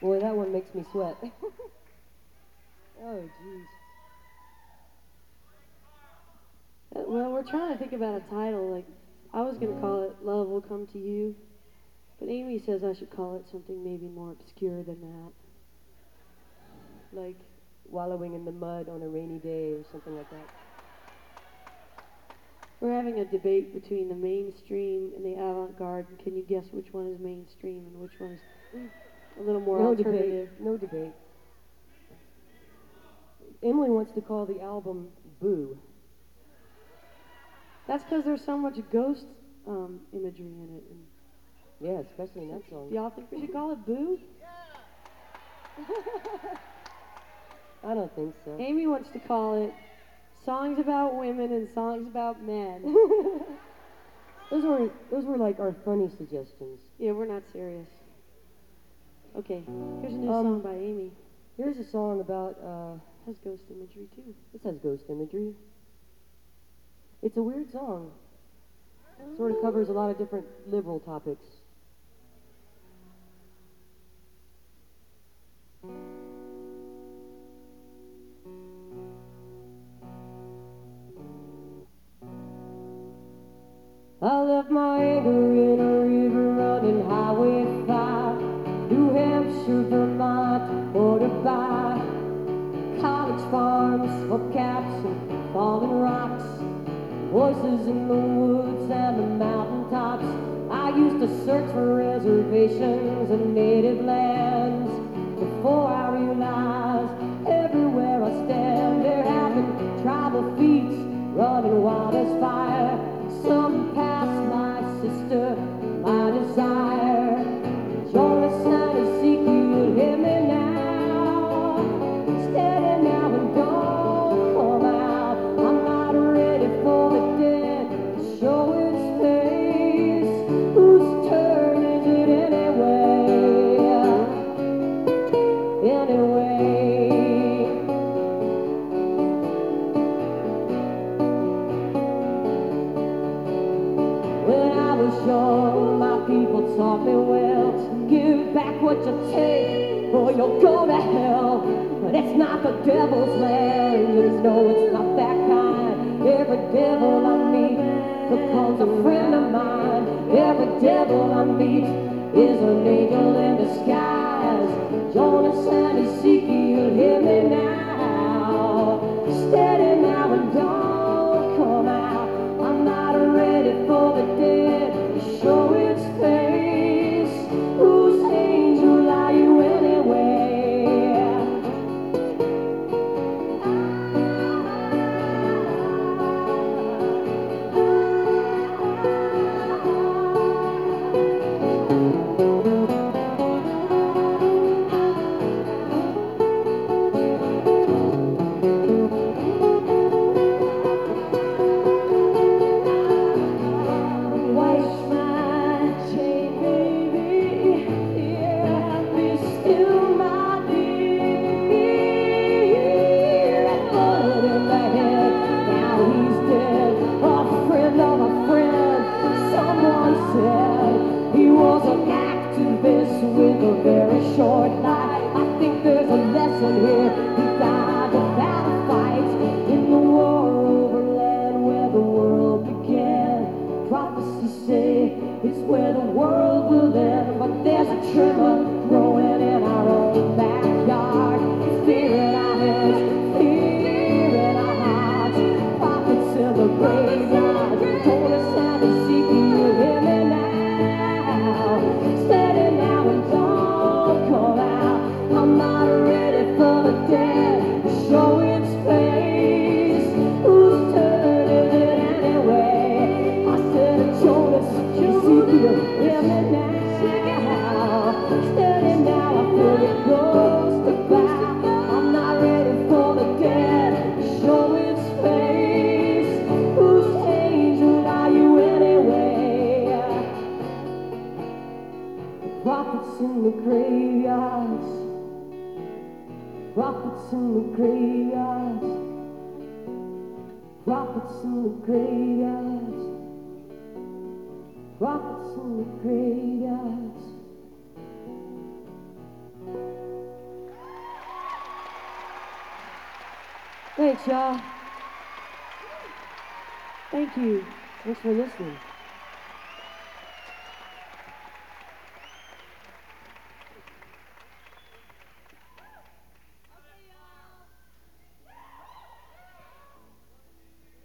Boy, that one makes me sweat. Oh, jeez. Well, we're trying to think about a title. Like, I was going to call it Love Will Come to You, but Amy says I should call it something maybe more obscure than that. Like, Wallowing in the mud on a rainy day or something like that. we're having a debate between the mainstream and the avant-garde. Can you guess which one is mainstream and which one is a little more No alternative? debate. No debate. Emily wants to call the album Boo. That's because there's so much ghost imagery in it. And Yeah, especially in that song. y'all think we should call it Boo? I don't think so. Amy wants to call it Songs About Women and Songs About Men. Those were like our funny suggestions. Yeah, we're not serious. Okay, here's a new song by Amy. Here's a song about, Has ghost imagery too. this has ghost imagery. It's a weird song. Sort of covers a lot of different liberal topics. I left my anchor in a river running Highway 5, New Hampshire, Vermont, bordered by college farms, hubcaps and fallen rocks, voices in the woods and the mountaintops. I used to search for reservations and native lands before I realized everywhere I stand there have been tribal feats running wild as fire. Some past my sister, my desire. Jonas and Ezekiel, hear me now. Steady now and don't come out. I'm not ready for the dead to show its face. Whose turn is it anyway? Anyway. When I was young, my people taught me well to give back what you take, or you'll go to hell. But it's not the devil's land, and no, it's not that kind. Every devil I meet becomes a friend of mine. Every devil I meet is an angel in disguise. Jonas and Ezekiel, hear me now. Steady now and don't come out. I'm not ready for the dead to show its face. Whose angel are you anyway? Wash my chain, baby, yeah, be still, my dear. I put it in the head, now he's dead. A friend of a friend, someone said he was an activist with a very short life. I think there's a lesson here. He died without a fight in the war over land where the world began. Prophecies say it's where the world will end, but there's a tremor growing in our own backyard. Fear in our heads, fear in our hearts. Prophets in the graveyard, Jonas and Ezekiel, hear me now. Steady now and don't come out. I'm not ready for the dead to show its face. Whose turn is it anyway? I said Jonas, Ezekiel, hear me now. Steady now, I feel it ghost about. I'm not ready for the dead to show its face. Whose angel are you anyway? The prophets in the graveyards, prophets in the graveyards, prophets in the graveyards, prophets in the graveyards. Thanks, y'all. Thank you. Thanks for listening.